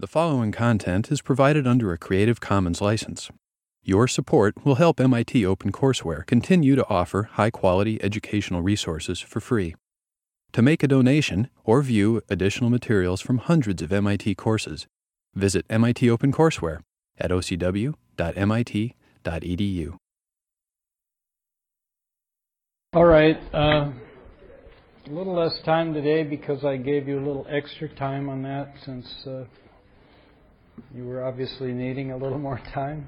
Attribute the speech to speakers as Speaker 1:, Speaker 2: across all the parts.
Speaker 1: The following content is provided under a Creative Commons license. Your support will help MIT OpenCourseware continue to offer high-quality educational resources for free. To make a donation or view additional materials from hundreds of MIT courses, visit MIT OpenCourseware at ocw.mit.edu.
Speaker 2: All right, a little less time today because I gave you a little extra time on that since you were obviously needing a little more time.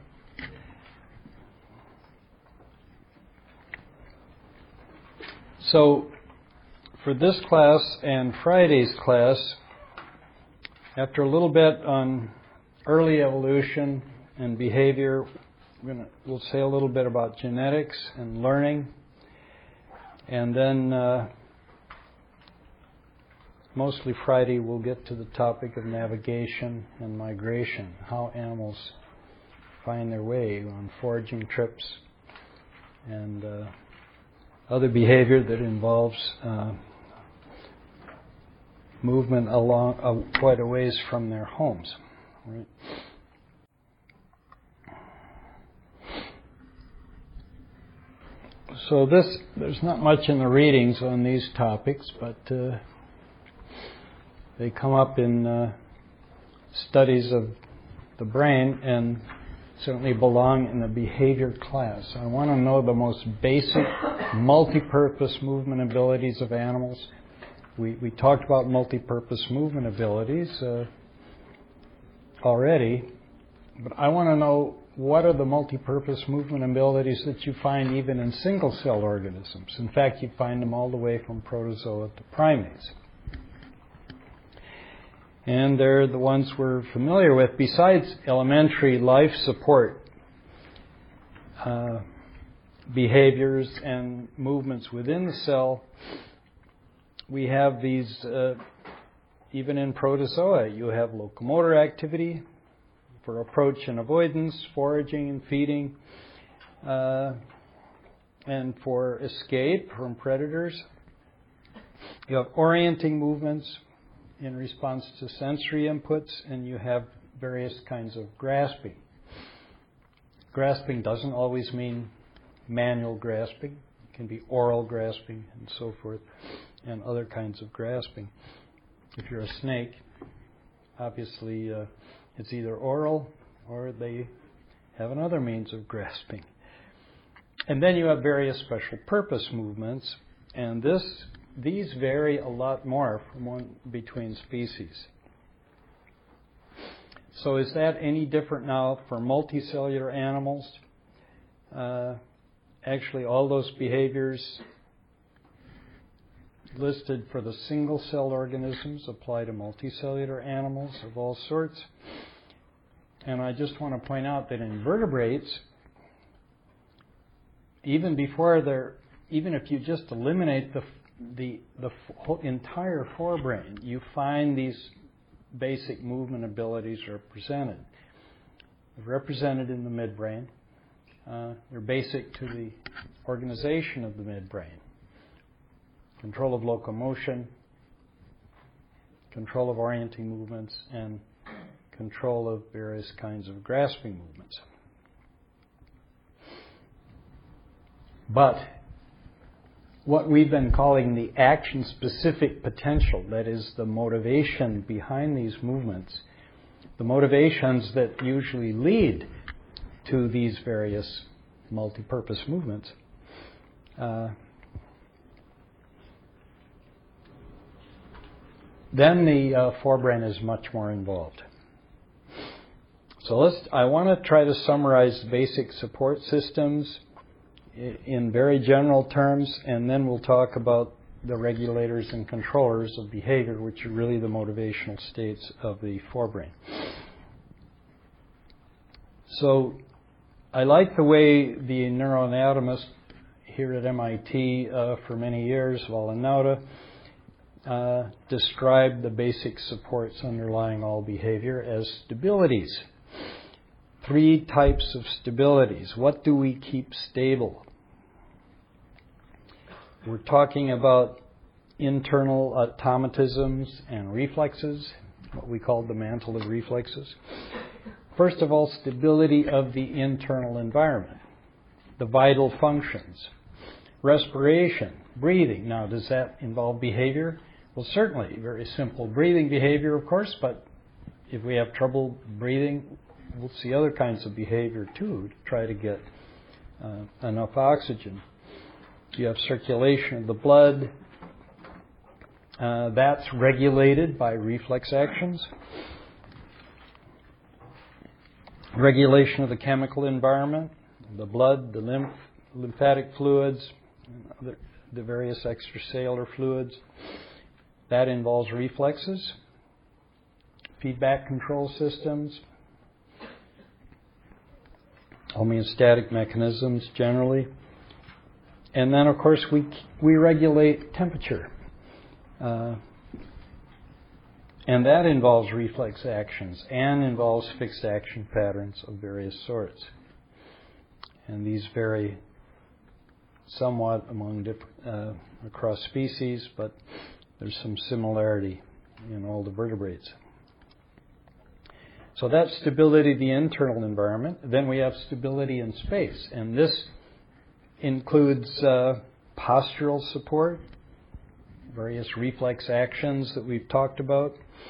Speaker 2: So for this class and Friday's class, after a little bit on early evolution and behavior, we'll say a little bit about genetics and learning. And then mostly Friday we'll get to the topic of navigation and migration, how animals find their way on foraging trips and other behavior that involves movement along quite a ways from their homes. Right? So there's not much in the readings on these topics, but they come up in studies of the brain and certainly belong in the behavior class. I want to know the most basic multi-purpose movement abilities of animals. We talked about multi-purpose movement abilities already, but I want to know what are the multi-purpose movement abilities that you find even in single-celled organisms. In fact, you find them all the way from protozoa to primates. And they're the ones we're familiar with. Besides elementary life support behaviors and movements within the cell, we have these, even in protozoa, you have locomotor activity for approach and avoidance, foraging and feeding, and for escape from predators. You have orienting movements in response to sensory inputs, and you have various kinds of grasping. Grasping doesn't always mean manual grasping. It can be oral grasping and so forth, and other kinds of grasping. If you're a snake, obviously it's either oral or they have another means of grasping. And then you have various special purpose movements, and these vary a lot more from between species. So is that any different now for multicellular animals? Actually, all those behaviors listed for the single-celled organisms apply to multicellular animals of all sorts. And I just want to point out that in vertebrates, even if you just eliminate the whole entire forebrain, you find these basic movement abilities represented. They're represented in the midbrain. They're basic to the organization of the midbrain. Control of locomotion, control of orienting movements, and control of various kinds of grasping movements. But what we've been calling the action-specific potential, that is the motivation behind these movements, the motivations that usually lead to these various multi-purpose movements, then the forebrain is much more involved. So I want to try to summarize basic support systems in very general terms, and then we'll talk about the regulators and controllers of behavior, which are really the motivational states of the forebrain. So I like the way the neuroanatomist here at MIT for many years, Valenauta, described the basic supports underlying all behavior as stabilities. 3 types of stabilities. What do we keep stable? We're talking about internal automatisms and reflexes what we call the mantle of reflexes. First of all, stability of the internal environment, the vital functions, respiration, breathing. Now, does that involve behavior? Well, certainly, very simple breathing behavior, of course, but if we have trouble breathing, we'll see other kinds of behavior too to try to get enough oxygen. You have circulation of the blood. That's regulated by reflex actions. Regulation of the chemical environment, the blood, the lymphatic fluids, the various extracellular fluids. That involves reflexes, feedback control systems, homeostatic mechanisms generally. And then, of course, we regulate temperature. And that involves reflex actions and involves fixed action patterns of various sorts. And these vary somewhat across species, but there's some similarity in all the vertebrates. So that's stability of the internal environment. Then we have stability in space, and this includes postural support, various reflex actions that we've talked about.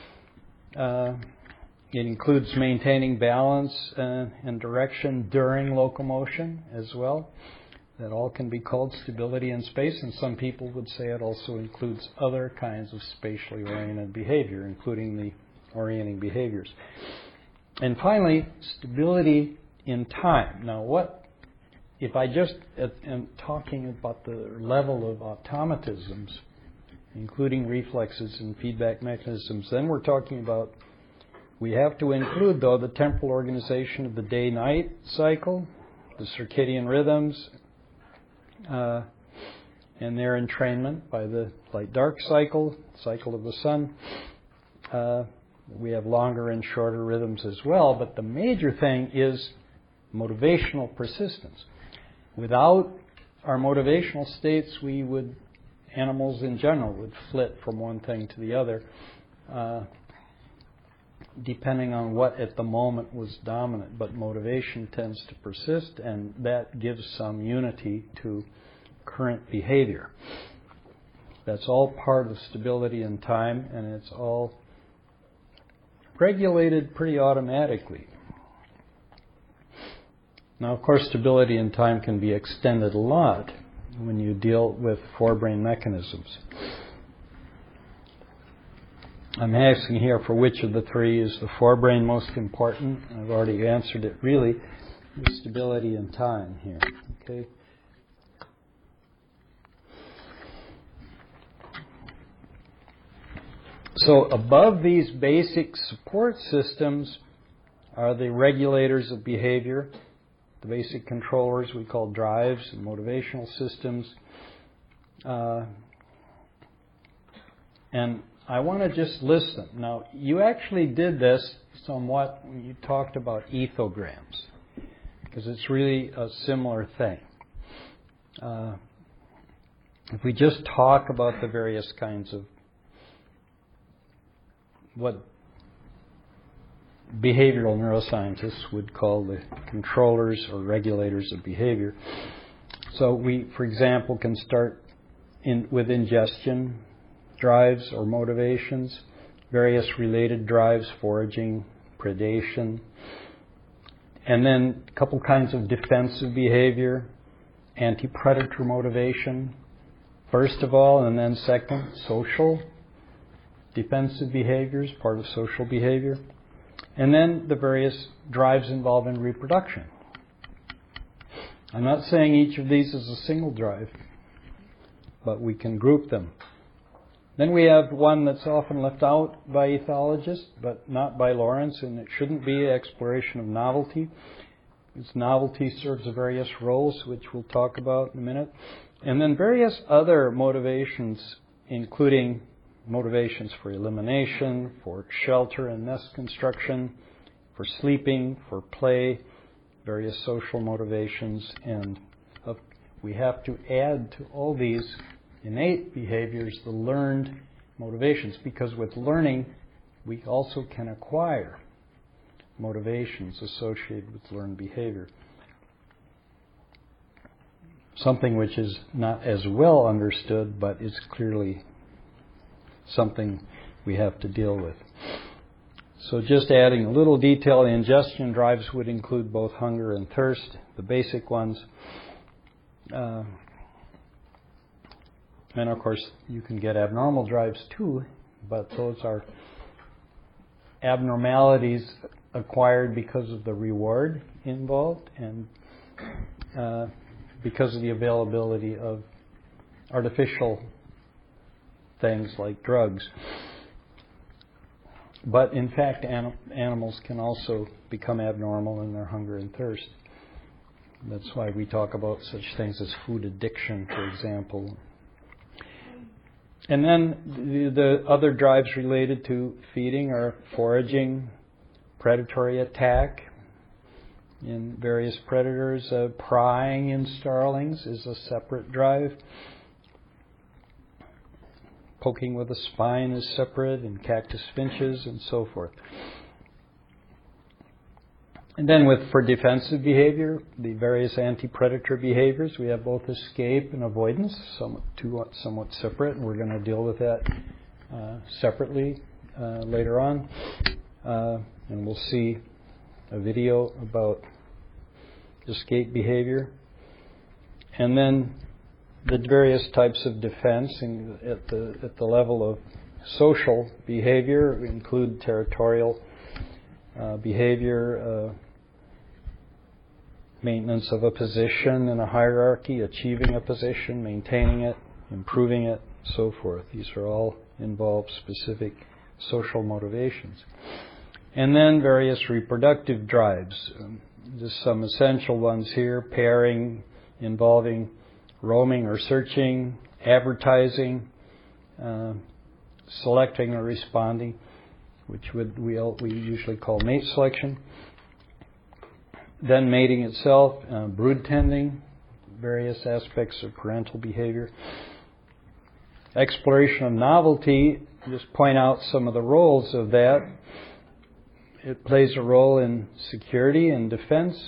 Speaker 2: It includes maintaining balance and direction during locomotion as well. That all can be called stability in space, and some people would say it also includes other kinds of spatially oriented behavior, including the orienting behaviors. And finally, stability in time. Now, what if I just am talking about the level of automatisms, including reflexes and feedback mechanisms, then we're talking about, we have to include, though, the temporal organization of the day-night cycle, the circadian rhythms, and their entrainment by the light-dark cycle of the sun. We have longer and shorter rhythms as well, but the major thing is motivational persistence. Without our motivational states, animals in general would flit from one thing to the other, depending on what at the moment was dominant. But motivation tends to persist, and that gives some unity to current behavior. That's all part of stability in time, and it's all regulated pretty automatically. Now, of course, stability in time can be extended a lot when you deal with forebrain mechanisms. I'm asking here for which of the three is the forebrain most important. I've already answered it, really. The stability in time here. Okay. So above these basic support systems are the regulators of behavior, the basic controllers we call drives and motivational systems. And I want to just list them. Now, you actually did this somewhat when you talked about ethograms, because it's really a similar thing. If we just talk about the various kinds of what behavioral neuroscientists would call the controllers or regulators of behavior. So we, for example, can start with ingestion drives or motivations, various related drives, foraging, predation, and then a couple kinds of defensive behavior, anti-predator motivation, first of all, and then second, social defensive behaviors, part of social behavior, and then the various drives involved in reproduction. I'm not saying each of these is a single drive, but we can group them. Then we have one that's often left out by ethologists, but not by Lawrence, and it shouldn't be exploration of novelty. Its novelty serves various roles, which we'll talk about in a minute. And then various other motivations, including motivations for elimination, for shelter and nest construction, for sleeping, for play, various social motivations, and we have to add to all these innate behaviors the learned motivations, because with learning we also can acquire motivations associated with learned behavior. Something which is not as well understood, but is clearly something we have to deal with. So just adding a little detail, the ingestion drives would include both hunger and thirst, the basic ones. And of course, you can get abnormal drives too, but those are abnormalities acquired because of the reward involved and because of the availability of artificial things like drugs. But in fact, animals can also become abnormal in their hunger and thirst. That's why we talk about such things as food addiction, for example. And then the other drives related to feeding are foraging, predatory attack in various predators, prying in starlings is a separate drive. Poking with a spine is separate in cactus finches and so forth. And then for defensive behavior, the various anti-predator behaviors, we have both escape and avoidance, somewhat separate, and we're going to deal with that separately later on. And we'll see a video about escape behavior. And then the various types of defense at the level of social behavior include territorial behavior, maintenance of a position in a hierarchy, achieving a position, maintaining it, improving it, so forth. These are all involve specific social motivations. And then various reproductive drives. Just some essential ones here: pairing, involving roaming or searching, advertising, selecting or responding, which we usually call mate selection. Then mating itself, brood tending, various aspects of parental behavior. Exploration of novelty, just point out some of the roles of that. It plays a role in security and defense.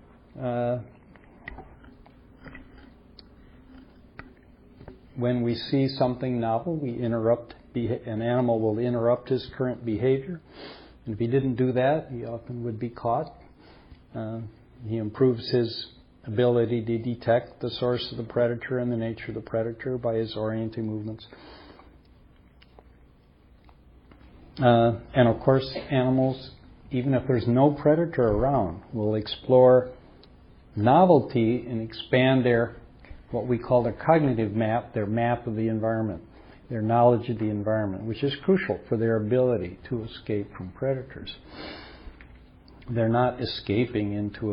Speaker 2: When we see something novel, an animal will interrupt his current behavior. And if he didn't do that, he often would be caught. He improves his ability to detect the source of the predator and the nature of the predator by his orienting movements. And of course, animals, even if there's no predator around, will explore novelty and expand what we call their cognitive map, their map of the environment, their knowledge of the environment, which is crucial for their ability to escape from predators. They're not escaping into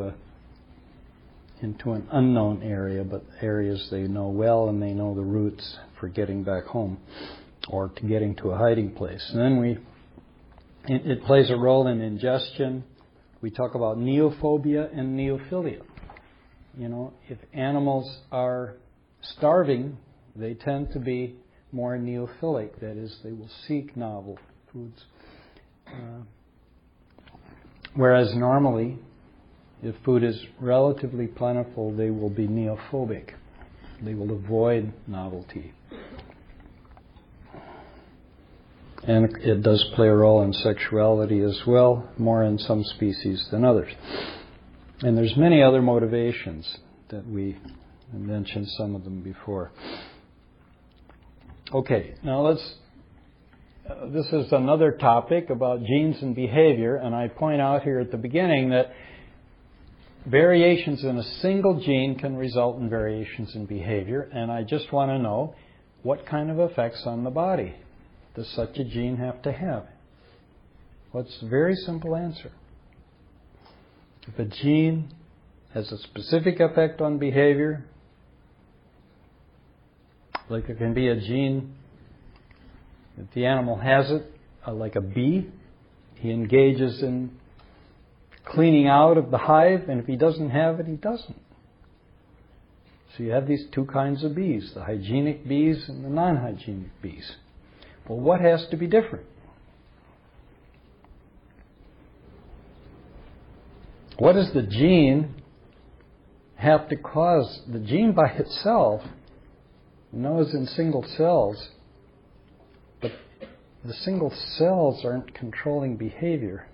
Speaker 2: an unknown area, but areas they know well, and they know the routes for getting back home or to getting to a hiding place. And then it plays a role in ingestion. We talk about neophobia and neophilia. If animals are starving, they tend to be more neophilic. That is, they will seek novel foods. Whereas normally, if food is relatively plentiful, they will be neophobic. They will avoid novelty. And it does play a role in sexuality as well, more in some species than others. And there's many other motivations that we mentioned some of them before. Okay, now this is another topic about genes and behavior, and I point out here at the beginning that variations in a single gene can result in variations in behavior, and I just want to know what kind of effects on the body does such a gene have to have? What's the very simple answer? If a gene has a specific effect on behavior, like there can be a gene, if the animal has it, like a bee, he engages in cleaning out of the hive, and if he doesn't have it, he doesn't. So you have these two kinds of bees, the hygienic bees and the non-hygienic bees. Well, what has to be different? What does the gene have to cause? The gene by itself knows in single cells, but the single cells aren't controlling behavior.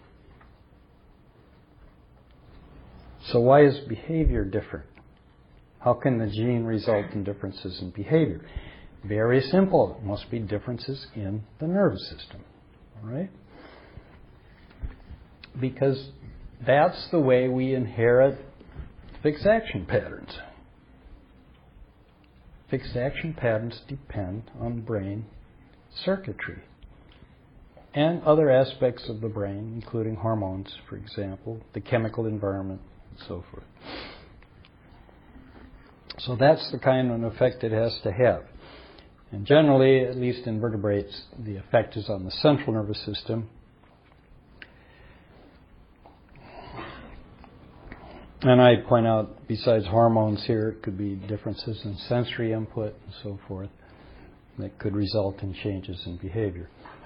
Speaker 2: So why is behavior different? How can the gene result in differences in behavior? Very simple. It must be differences in the nervous system. All right? Because that's the way we inherit fixed action patterns. Fixed action patterns depend on brain circuitry and other aspects of the brain, including hormones, for example, the chemical environment, and so forth. So that's the kind of effect it has to have. And generally, at least in vertebrates, the effect is on the central nervous system. And I point out, besides hormones here, it could be differences in sensory input and so forth that could result in changes in behavior.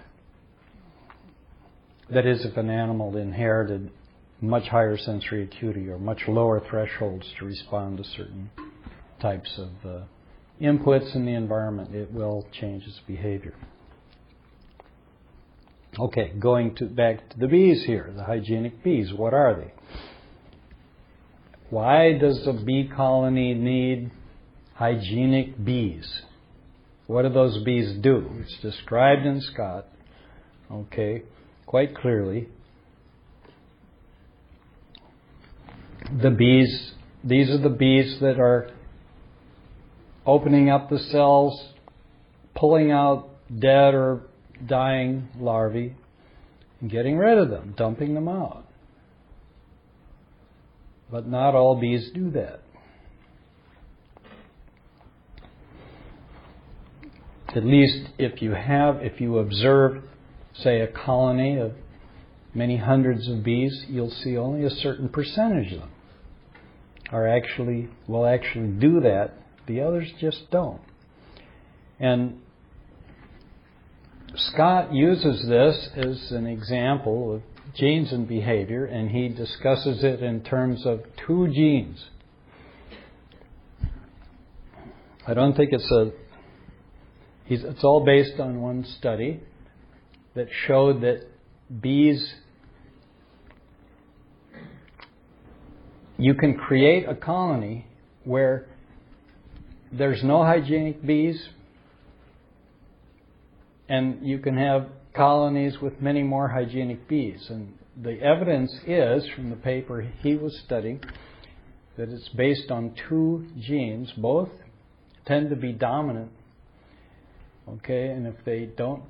Speaker 2: That is, if an animal inherited much higher sensory acuity or much lower thresholds to respond to certain types of inputs in the environment, it will change its behavior. Okay, going back to the bees here, the hygienic bees. What are they? Why does a bee colony need hygienic bees? What do those bees do? It's described in Scott, okay, quite clearly. The bees, these are the bees that are opening up the cells, pulling out dead or dying larvae, and getting rid of them, dumping them out. But not all bees do that. At least if you observe, say, a colony of many hundreds of bees, you'll see only a certain percentage of them will actually do that. The others just don't. And Scott uses this as an example of genes and behavior, and he discusses it in terms of two genes. I don't think it's all based on one study that showed that bees, you can create a colony where there's no hygienic bees, and you can have colonies with many more hygienic bees. And the evidence is, from the paper he was studying, that it's based on two genes. Both tend to be dominant. Okay, and if they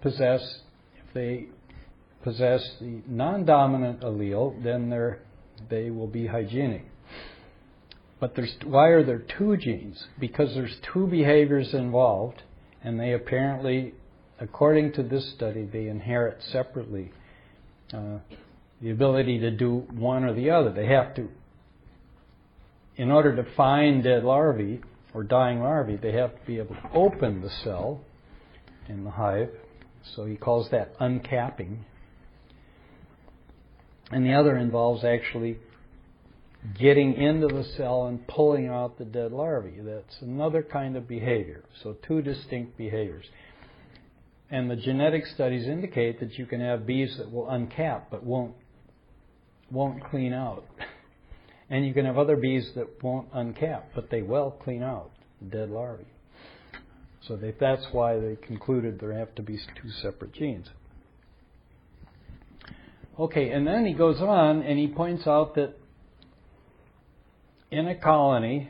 Speaker 2: possess the non-dominant allele, then they will be hygienic. But why are there two genes? Because there's two behaviors involved, and they apparently, according to this study, they inherit separately the ability to do one or the other. They have to, in order to find dead larvae or dying larvae, they have to be able to open the cell in the hive. So he calls that uncapping. And the other involves actually getting into the cell and pulling out the dead larvae. That's another kind of behavior. So two distinct behaviors. And the genetic studies indicate that you can have bees that will uncap but won't clean out. And you can have other bees that won't uncap, but they will clean out dead larvae. So that's why they concluded there have to be two separate genes. Okay, and then he goes on and he points out that in a colony,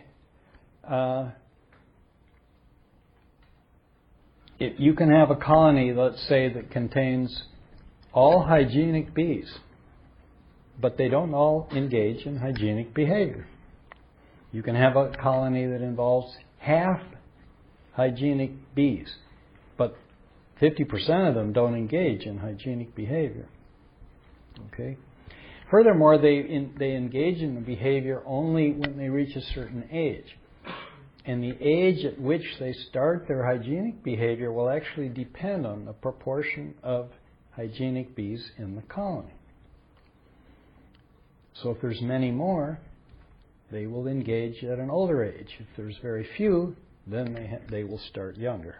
Speaker 2: you can have a colony, let's say, that contains all hygienic bees, but they don't all engage in hygienic behavior. You can have a colony that involves half hygienic bees, but 50% of them don't engage in hygienic behavior. Okay. Furthermore, they engage in the behavior only when they reach a certain age. And the age at which they start their hygienic behavior will actually depend on the proportion of hygienic bees in the colony. So if there's many more, they will engage at an older age. If there's very few, then they will start younger.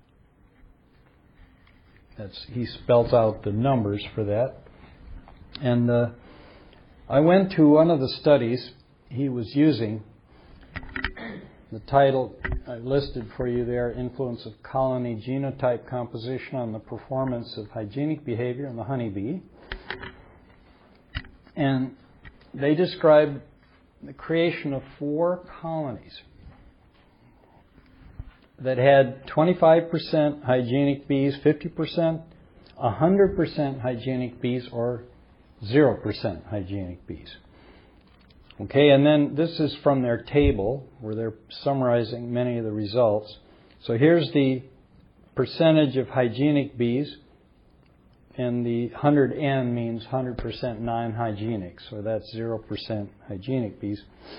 Speaker 2: He spells out the numbers for that. And I went to one of the studies he was using. The title I listed for you there, Influence of Colony Genotype Composition on the Performance of Hygienic Behavior in the Honeybee. And they describe the creation of 4 colonies that had 25% hygienic bees, 50%, 100% hygienic bees, or 0% hygienic bees. Okay, and then this is from their table where they're summarizing many of the results. So here's the percentage of hygienic bees, and the 100N means 100% non-hygienic, so that's 0% hygienic bees.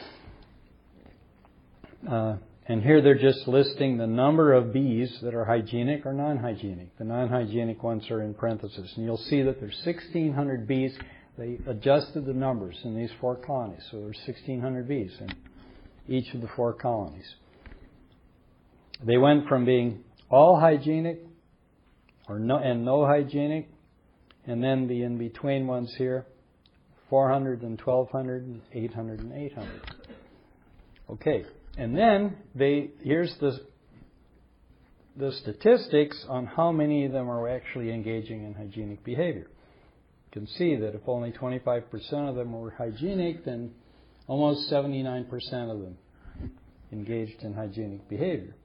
Speaker 2: And here they're just listing the number of bees that are hygienic or non-hygienic. The non-hygienic ones are in parentheses. And you'll see that there's 1,600 bees. They adjusted the numbers in these 4 colonies. So there's 1,600 bees in each of the 4 colonies. They went from being all hygienic or no hygienic, and then the in-between ones here, 400 and 1,200 and 800 and 800. Okay. And then here's the statistics on how many of them are actually engaging in hygienic behavior. You can see that if only 25% of them were hygienic, then almost 79% of them engaged in hygienic behavior.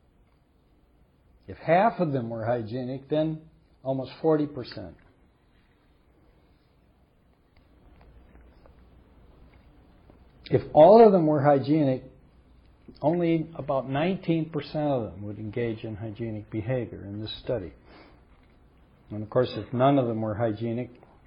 Speaker 2: If half of them were hygienic, then almost 40%. If all of them were hygienic, only about 19% of them would engage in hygienic behavior in this study. And of course, if none of them were hygienic,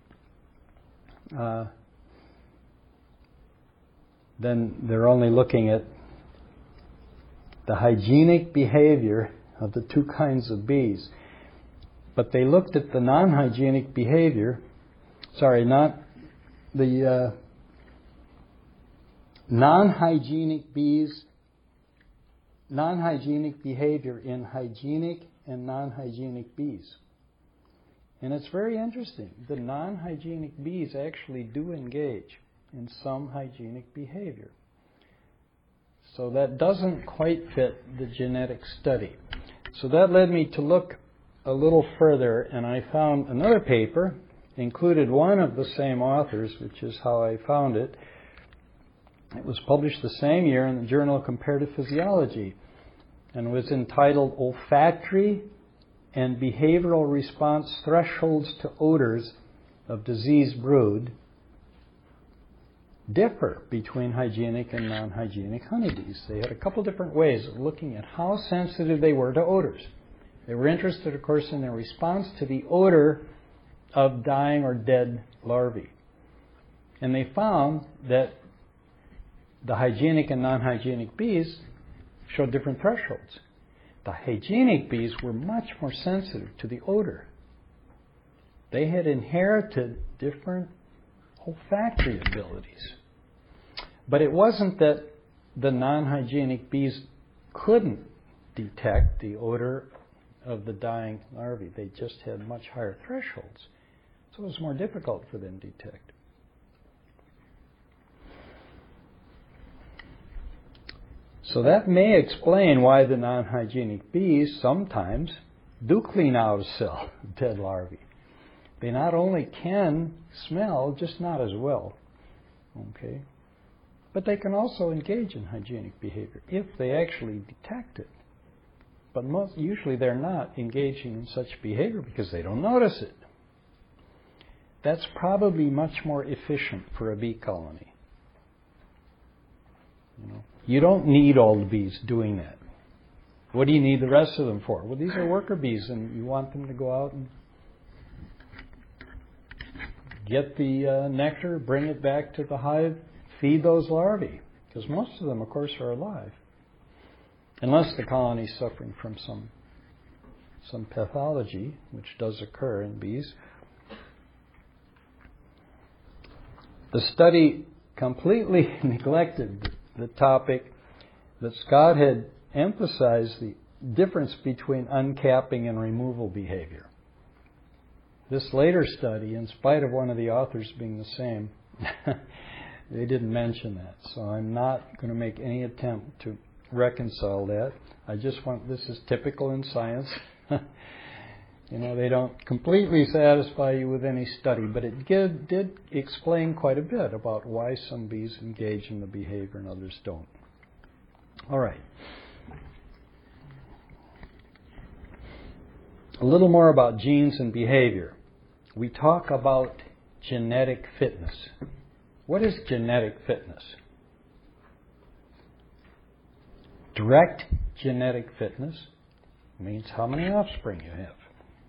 Speaker 2: then they're only looking at the hygienic behavior of the 2 kinds of bees. But they looked at the non-hygienic behavior, not the non-hygienic bees, non-hygienic behavior in hygienic and non-hygienic bees. And it's very interesting. The non-hygienic bees actually do engage in some hygienic behavior. So that doesn't quite fit the genetic study. So that led me to look a little further, and I found another paper, included one of the same authors, which is how I found it. It was published the same year in the Journal of Comparative Physiology and was entitled Olfactory and Behavioral Response Thresholds to Odors of Diseased Brood Differ Between Hygienic and Non-Hygienic Honeybees. They had a couple different ways of looking at how sensitive they were to odors. They were interested, of course, in their response to the odor of dying or dead larvae. And they found that the hygienic and non-hygienic bees showed different thresholds. The hygienic bees were much more sensitive to the odor. They had inherited different olfactory abilities. But it wasn't that the non-hygienic bees couldn't detect the odor of the dying larvae. They just had much higher thresholds. So it was more difficult for them to detect. So that may explain why the non-hygienic bees sometimes do clean out a cell of dead larvae. They not only can smell, just not as well, okay, but they can also engage in hygienic behavior if they actually detect it. But usually they're not engaging in such behavior because they don't notice it. That's probably much more efficient for a bee colony. You don't need all the bees doing that. What do you need the rest of them for? Well, these are worker bees, and you want them to go out and get the nectar, bring it back to the hive, feed those larvae, because most of them, of course, are alive, unless the colony is suffering from some pathology, which does occur in bees. The study completely neglected the topic that Scott had emphasized, the difference between uncapping and removal behavior. This later study, in spite of one of the authors being the same, they didn't mention that. So I'm not going to make any attempt to reconcile that. I just want, this is typical in science. They don't completely satisfy you with any study, but it did explain quite a bit about why some bees engage in the behavior and others don't. All right. A little more about genes and behavior. We talk about genetic fitness. What is genetic fitness? Direct genetic fitness means how many offspring you have.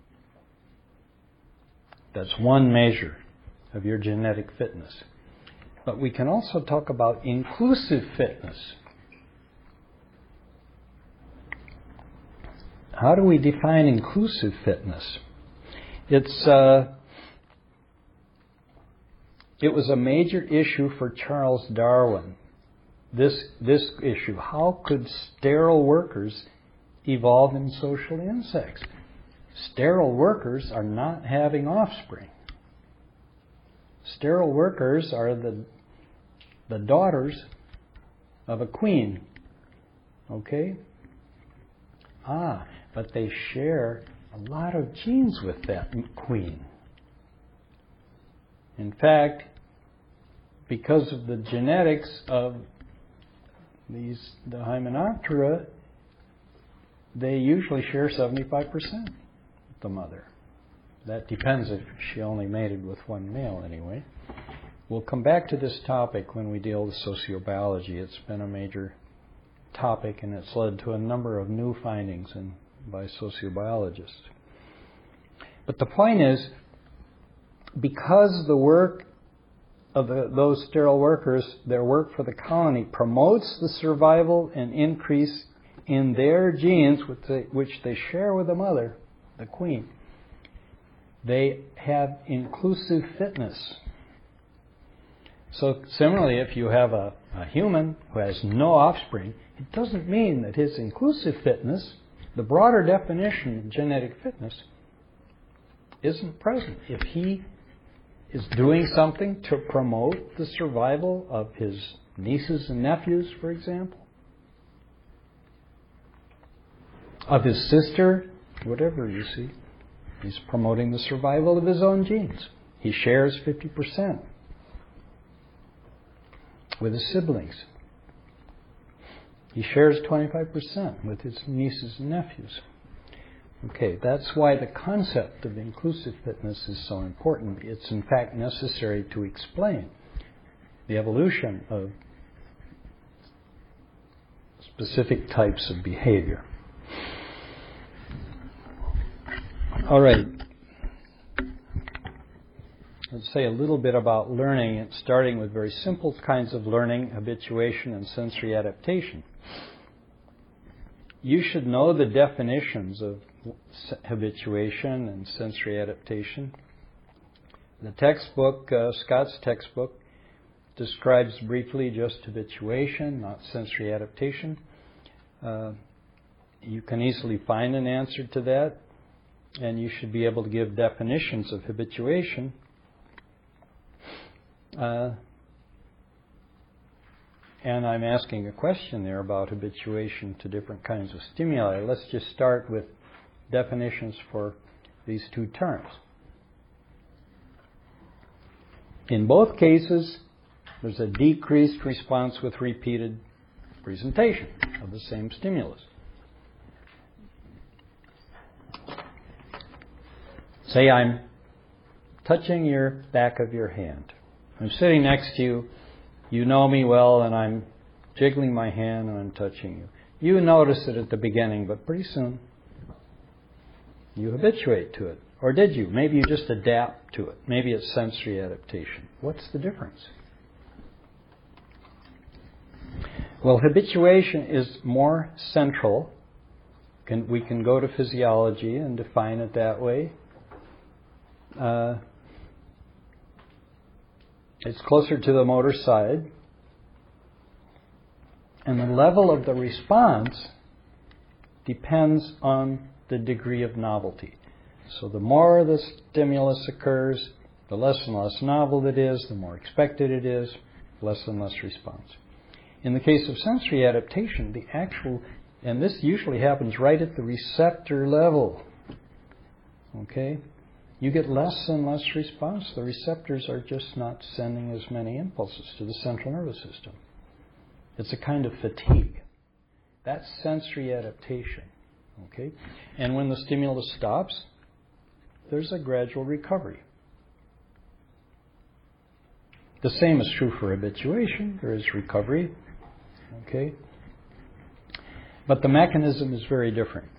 Speaker 2: That's one measure of your genetic fitness. But we can also talk about inclusive fitness. How do we define inclusive fitness? It was a major issue for Charles Darwin. This issue, how could sterile workers evolve in social insects? Sterile workers are not having offspring. Sterile workers are the daughters of a queen. Okay? But they share a lot of genes with that queen. In fact, because of the genetics of the Hymenoptera, they usually share 75% with the mother. That depends if she only mated with one male anyway. We'll come back to this topic when we deal with sociobiology. It's been a major topic and it's led to a number of new findings by sociobiologists. But the point is, because the work of those sterile workers, their work for the colony, promotes the survival and increase in their genes, which they share with the mother, the queen, they have inclusive fitness. So similarly, if you have a human who has no offspring, it doesn't mean that his inclusive fitness, the broader definition of genetic fitness, isn't present. If he is doing something to promote the survival of his nieces and nephews, for example, of his sister, whatever you see, he's promoting the survival of his own genes. He shares 50% with his siblings. He shares 25% with his nieces and nephews. Okay, that's why the concept of inclusive fitness is so important. It's in fact necessary to explain the evolution of specific types of behavior. All right. Let's say a little bit about learning, starting with very simple kinds of learning, habituation and sensory adaptation. You should know the definitions of habituation and sensory adaptation. The textbook, Scott's textbook, describes briefly just habituation, not sensory adaptation. You can easily find an answer to that, and you should be able to give definitions of habituation. And I'm asking a question there about habituation to different kinds of stimuli. Let's just start with definitions for these two terms. In both cases, there's a decreased response with repeated presentation of the same stimulus. Say I'm touching your back of your hand. I'm sitting next to you. You know me well, and I'm jiggling my hand and I'm touching you. You notice it at the beginning, but pretty soon you habituate to it. Or did you? Maybe you just adapt to it. Maybe it's sensory adaptation. What's the difference? Well, habituation is more central. We can go to physiology and define it that way. It's closer to the motor side. And the level of the response depends on the degree of novelty. So the more the stimulus occurs, the less and less novel it is, the more expected it is, less and less response. In the case of sensory adaptation, the actual, and this usually happens right at the receptor level, okay? You get less and less response. The receptors are just not sending as many impulses to the central nervous system. It's a kind of fatigue. That's sensory adaptation, okay? And when the stimulus stops, there's a gradual recovery. The same is true for habituation. There is recovery, okay? But the mechanism is very different.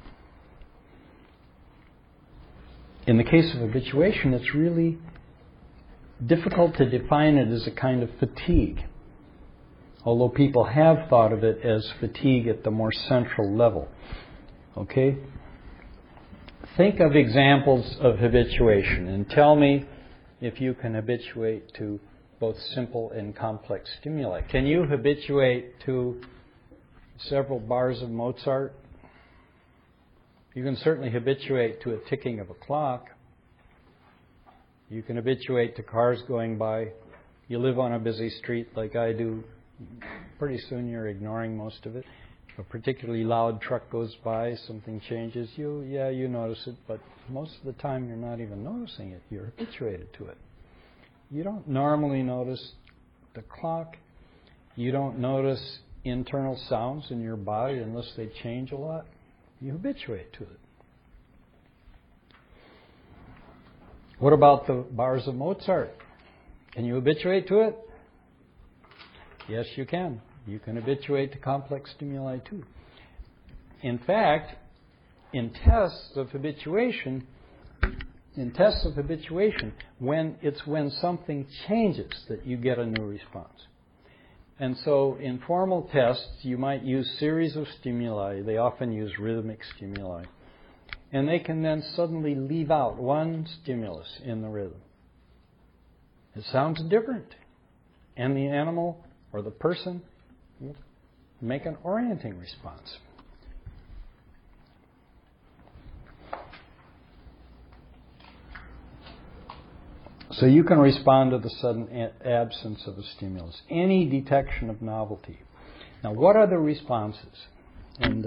Speaker 2: In the case of habituation, it's really difficult to define it as a kind of fatigue, although people have thought of it as fatigue at the more central level, okay? Think of examples of habituation and tell me if you can habituate to both simple and complex stimuli. Can you habituate to several bars of Mozart? You can certainly habituate to a ticking of a clock. You can habituate to cars going by. You live on a busy street like I do. Pretty soon you're ignoring most of it. If a particularly loud truck goes by, something changes, you notice it, but most of the time you're not even noticing it. You're habituated to it. You don't normally notice the clock. You don't notice internal sounds in your body unless they change a lot. You habituate to it. What about the bars of Mozart? Can you habituate to it? Yes, you can. You can habituate to complex stimuli too. In fact, in tests of habituation, when something changes that you get a new response. And so in formal tests, you might use series of stimuli. They often use rhythmic stimuli. And they can then suddenly leave out one stimulus in the rhythm. It sounds different. And the animal or the person will make an orienting response. So you can respond to the sudden absence of a stimulus, any detection of novelty. Now, what are the responses? And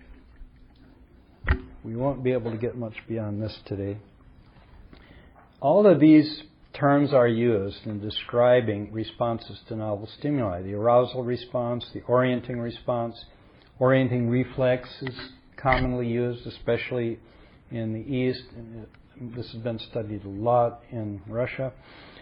Speaker 2: we won't be able to get much beyond this today. All of these terms are used in describing responses to novel stimuli. The arousal response, the orienting response, orienting reflex is commonly used, especially in the East. This has been studied a lot in Russia.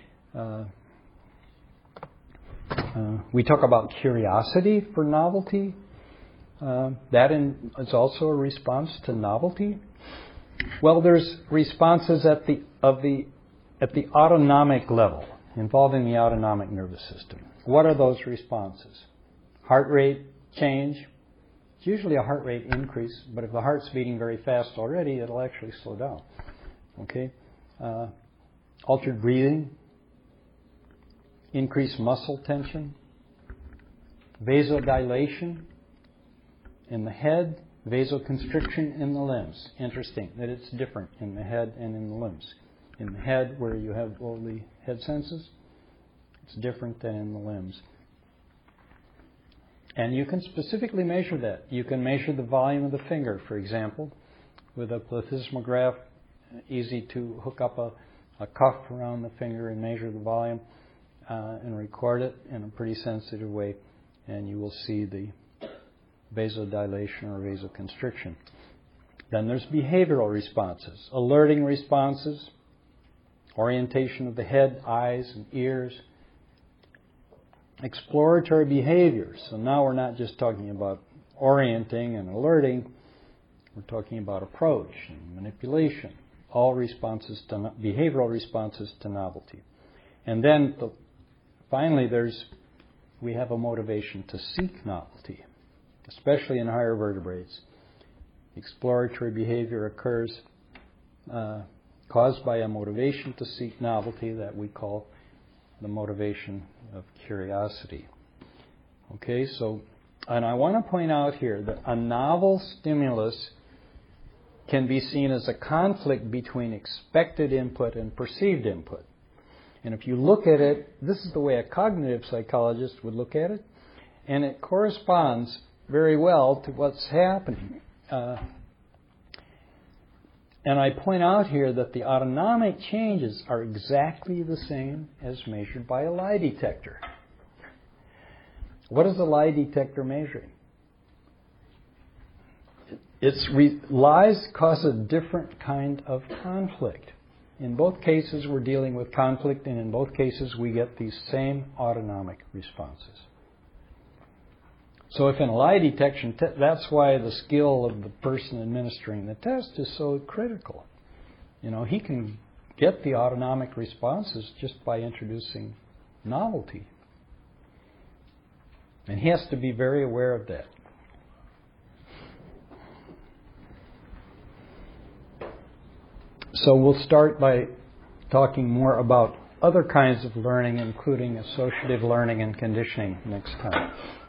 Speaker 2: We talk about curiosity for novelty. That is also a response to novelty. Well, there's responses at the autonomic level, involving the autonomic nervous system. What are those responses? Heart rate change. It's usually a heart rate increase, but if the heart's beating very fast already, it'll actually slow down. Okay? Altered breathing, increased muscle tension, vasodilation in the head, vasoconstriction in the limbs. Interesting that it's different in the head and in the limbs. In the head, where you have all the head senses, it's different than in the limbs. And you can specifically measure that. You can measure the volume of the finger, for example, with a plethysmograph. Easy to hook up a cuff around the finger and measure the volume and record it in a pretty sensitive way, and you will see the vasodilation or vasoconstriction. Then there's behavioral responses, alerting responses, orientation of the head, eyes, and ears, exploratory behaviors. So now we're not just talking about orienting and alerting, we're talking about approach and manipulation. All responses to behavioral responses to novelty. And then finally we have a motivation to seek novelty, especially in higher vertebrates. Exploratory behavior occurs caused by a motivation to seek novelty that we call the motivation of curiosity. Okay, so, and I want to point out here that a novel stimulus can be seen as a conflict between expected input and perceived input. And if you look at it, this is the way a cognitive psychologist would look at it, and it corresponds very well to what's happening. And I point out here that the autonomic changes are exactly the same as measured by a lie detector. What is a lie detector measuring? Lies cause a different kind of conflict. In both cases, we're dealing with conflict, and in both cases, we get these same autonomic responses. So if in a lie detection, that's why the skill of the person administering the test is so critical. You know, he can get the autonomic responses just by introducing novelty. And he has to be very aware of that. So we'll start by talking more about other kinds of learning, including associative learning and conditioning next time.